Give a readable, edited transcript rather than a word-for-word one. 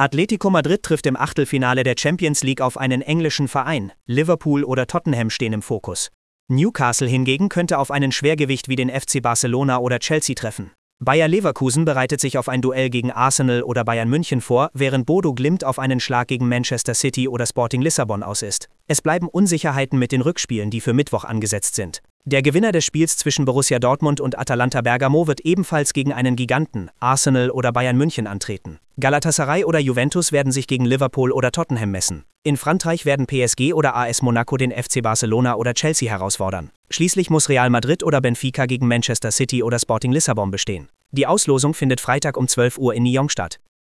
Atletico Madrid trifft im Achtelfinale der Champions League auf einen englischen Verein. Liverpool oder Tottenham stehen im Fokus. Newcastle hingegen könnte auf einen Schwergewicht wie den FC Barcelona oder Chelsea treffen. Bayer Leverkusen bereitet sich auf ein Duell gegen Arsenal oder Bayern München vor, während Bodo Glimt auf einen Schlag gegen Manchester City oder Sporting Lissabon aus ist. Es bleiben Unsicherheiten mit den Rückspielen, die für Mittwoch angesetzt sind. Der Gewinner des Spiels zwischen Borussia Dortmund und Atalanta Bergamo wird ebenfalls gegen einen Giganten, Arsenal oder Bayern München, antreten. Galatasaray oder Juventus werden sich gegen Liverpool oder Tottenham messen. In Frankreich werden PSG oder AS Monaco den FC Barcelona oder Chelsea herausfordern. Schließlich muss Real Madrid oder Benfica gegen Manchester City oder Sporting Lissabon bestehen. Die Auslosung findet Freitag um 12 Uhr in Nyon statt.